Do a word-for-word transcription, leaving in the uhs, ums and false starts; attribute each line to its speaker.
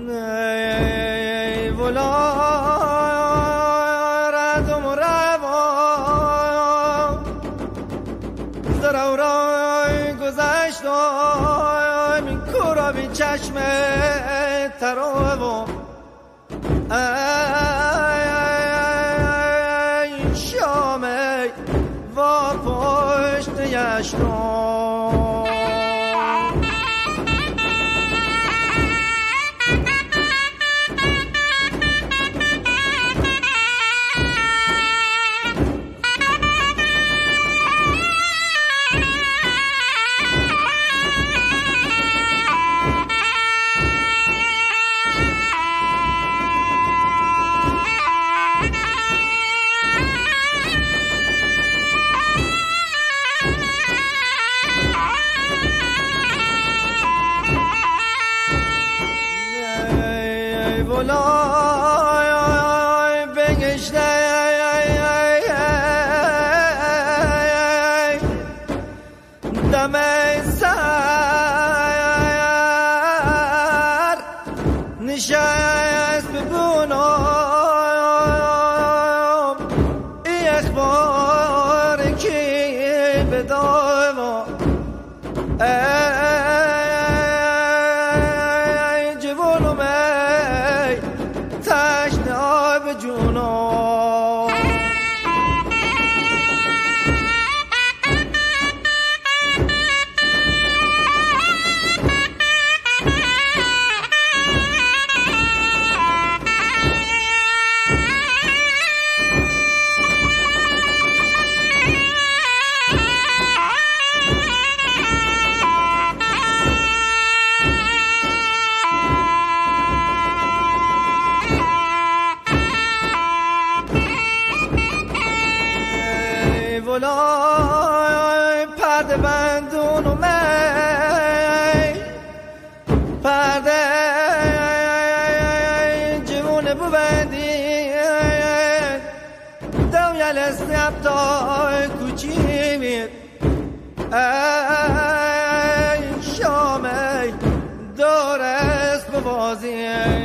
Speaker 1: ای ولا ردم و روان زرو رای گذشتم این کورا بی چشم تراوان ای شامه و پشت یشتان ولای بگشته دم سر نشست ببونم ای اخبار کی بداوا ای جوانم ای تشنه جونم ولای پرده بندون و می پرده جوون ببندی دو یل استیب تا کوچی مید ای شامی دارست ببازی